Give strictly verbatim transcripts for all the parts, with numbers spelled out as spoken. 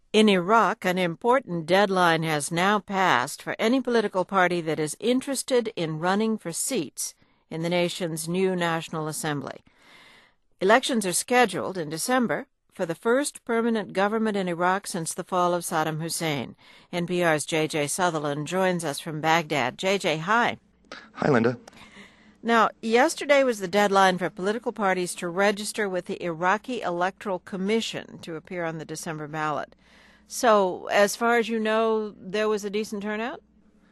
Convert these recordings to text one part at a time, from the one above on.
In Iraq, an important deadline has now passed for any political party that is interested in running for seats in the nation's new National Assembly. Elections are scheduled in December for the first permanent government in Iraq since the fall of Saddam Hussein. N P R's J J Sutherland joins us from Baghdad. J J, hi. Hi, Linda. Now, yesterday was the deadline for political parties to register with the Iraqi Electoral Commission to appear on the December ballot. So, as far as you know, there was a decent turnout?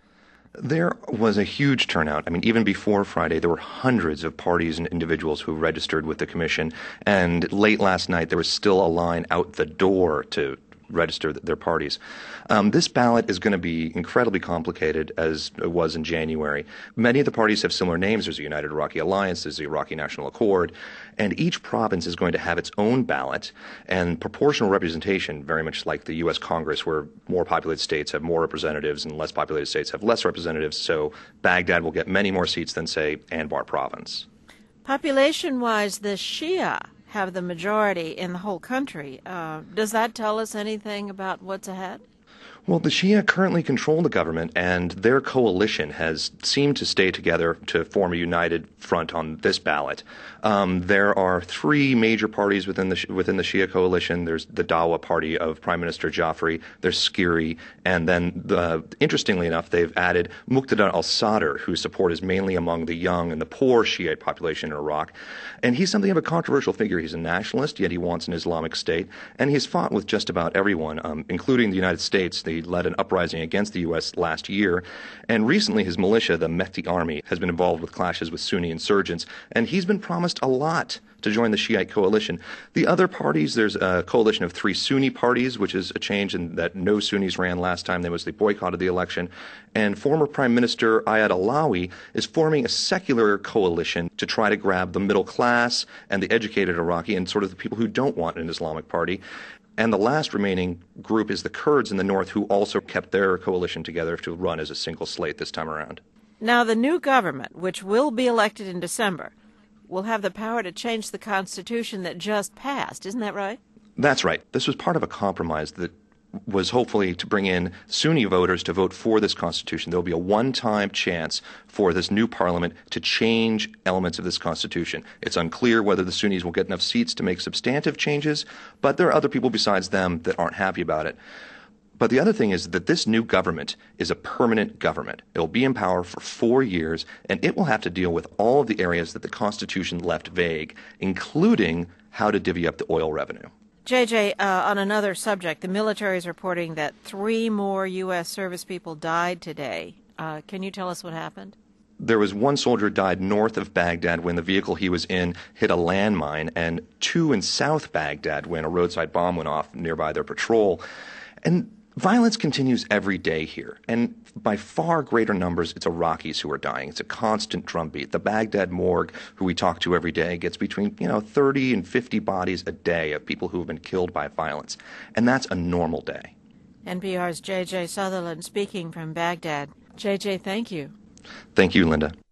There was a huge turnout. I mean, even before Friday, there were hundreds of parties and individuals who registered with the commission. And late last night, there was still a line out the door to register their parties. Um, this ballot is going to be incredibly complicated, as it was in January. Many of the parties have similar names. There's the United Iraqi Alliance, there's the Iraqi National Accord, and each province is going to have its own ballot and proportional representation, very much like the U S Congress, where more populated states have more representatives and less populated states have less representatives. So Baghdad will get many more seats than, say, Anbar province. Population-wise, the Shia have the majority in the whole country. Uh, does that tell us anything about what's ahead? Well, the Shia currently control the government, and their coalition has seemed to stay together to form a united front on this ballot. Um, there are three major parties within the within the Shia coalition. There's the Dawa party of Prime Minister Jafri, there's Skiri, and then, the, interestingly enough, they've added Muqtada al-Sadr, whose support is mainly among the young and the poor Shiite population in Iraq. And he's something of a controversial figure. He's a nationalist, yet he wants an Islamic state, and he's fought with just about everyone, um, including the United States. He led an uprising against the U S last year, and recently his militia, the Mehdi Army, has been involved with clashes with Sunni insurgents, and he's been promised a lot to join the Shiite coalition. The other parties, there's a coalition of three Sunni parties, which is a change in that no Sunnis ran last time. They mostly boycotted the election. And former Prime Minister Ayad Allawi is forming a secular coalition to try to grab the middle class and the educated Iraqi and sort of the people who don't want an Islamic party. And the last remaining group is the Kurds in the north, who also kept their coalition together to run as a single slate this time around. Now, the new government, which will be elected in December, will have the power to change the Constitution that just passed. Isn't that right? That's right. This was part of a compromise that was hopefully to bring in Sunni voters to vote for this Constitution. There will be a one-time chance for this new parliament to change elements of this Constitution. It's unclear whether the Sunnis will get enough seats to make substantive changes, but there are other people besides them that aren't happy about it. But the other thing is that this new government is a permanent government. It will be in power for four years, and it will have to deal with all of the areas that the Constitution left vague, including how to divvy up the oil revenue. J J, uh, on another subject, the military is reporting that three more U S service people died today. Uh, can you tell us what happened? There was one soldier died north of Baghdad when the vehicle he was in hit a landmine, and two in South Baghdad when a roadside bomb went off nearby their patrol. And violence continues every day here, and by far greater numbers, it's Iraqis who are dying. It's a constant drumbeat. The Baghdad morgue, who we talk to every day, gets between, you know, thirty and fifty bodies a day of people who have been killed by violence, and that's a normal day. N P R's J J Sutherland speaking from Baghdad. J J, thank you. Thank you, Linda.